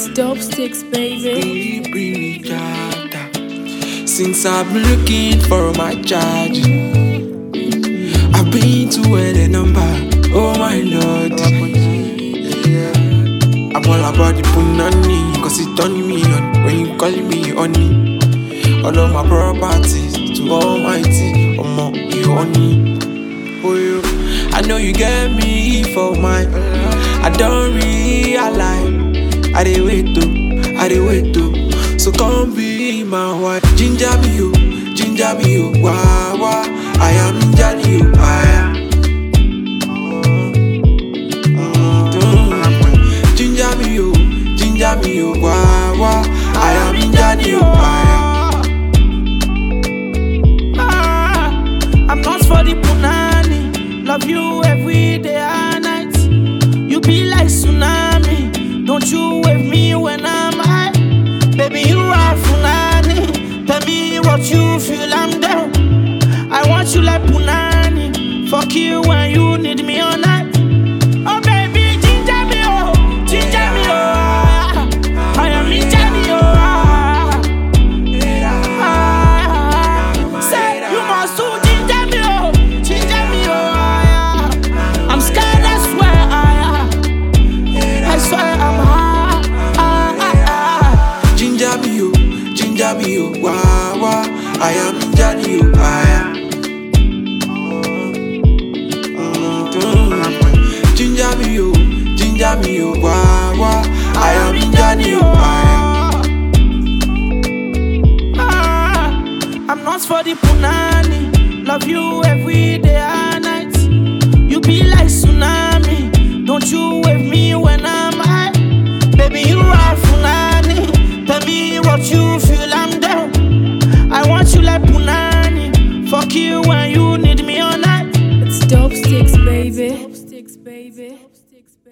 It's dope sticks, baby. Since I've been looking for my charge, I've been to any number. Oh my lord, I'm all about the punani, cause it turning me on when you calling me honey. All of my properties to Almighty, you honey. Oh, you. I know you get me for mine. I don't realize. I dey wait to. So come be my wife. Ginger me you, wah wah. I am Johnny you, I am. Ginger me you, wah wah. I am Johnny you, I am. I'm not for the punani. Love you every day and night. You be like tsunami. Don't you wave me when I'm high. Baby, you are funani. Tell me what you feel, I'm down. I want you like punani. Fuck you when you need me all night. Oh baby, ginger me oh. I am in Johnny oh. Say you must do ginger me oh. I'm scared, I swear I swear I'm high. Ginger me you, wah wah. I am Johnny you, I am. Ginger me you, wah wah. I am Johnny you, I am. I'm not for the punani. Love you every day and night. You be like tsunami. Don't you wave me when I'm high. Baby, you are funani. Tell me what you feel, I'm down. I want you like punani. Fuck you when you need me all night. It's dope sticks, baby.